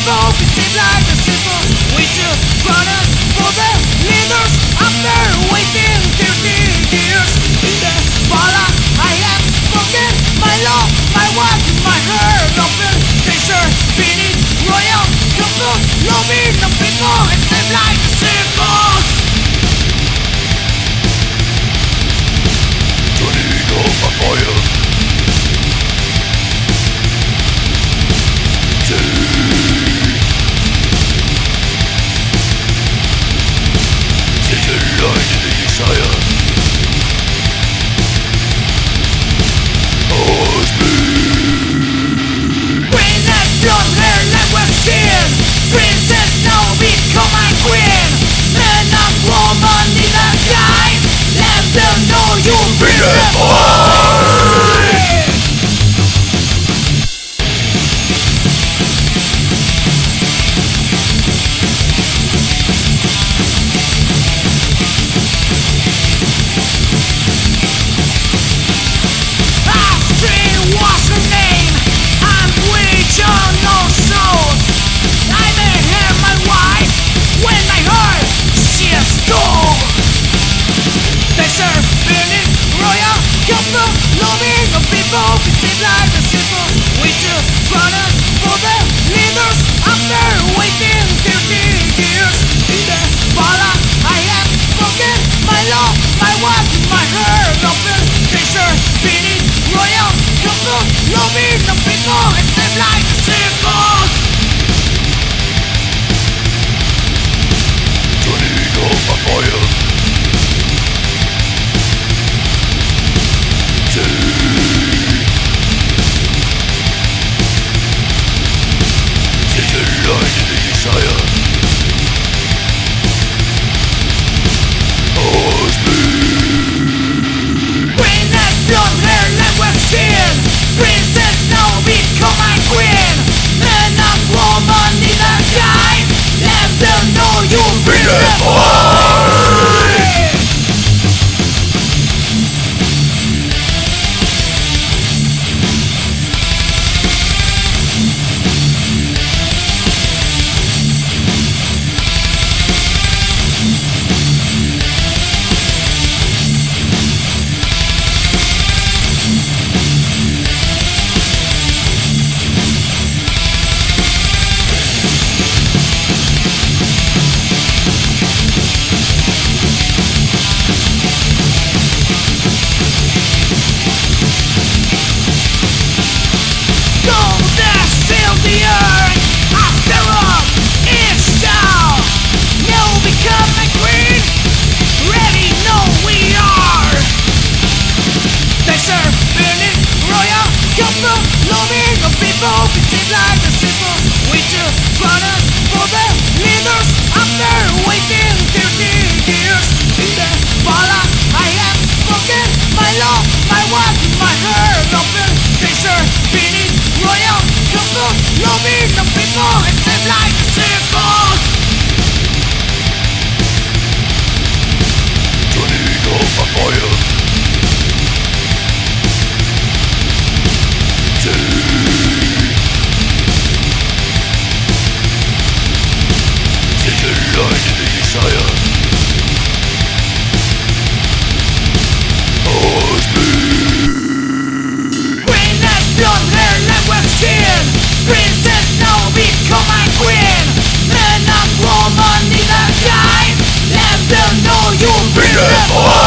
people behave like the simple. We too runners for the leaders after waiting 30 years. In the palace I have spoken my law, my word, my heart open. They serve beneath royal comfort, loving the people and save like the simple. Turning off a fire. Princess, now become my queen. Man and woman in the skies, let them know you'll be the behave like the simple. We too runners for the leaders after waiting 30 years. In the palace I have spoken my law, my word, my heart open. They serve beneath royal comfort, loving the people and save like the simple. Turning off a fire. Princess, now become my queen. Man and woman in the skies, let them know you'll be the boy. Behave like the simple. We too runners for the leaders after waiting 30 years. In the palace I have spoken my law, my word, my heart open. They serve beneath royal comfort, loving the people and save like the simple. Turning off a fire. Princess, now become my queen. Man and woman in the skies, let them know you'll be the boy.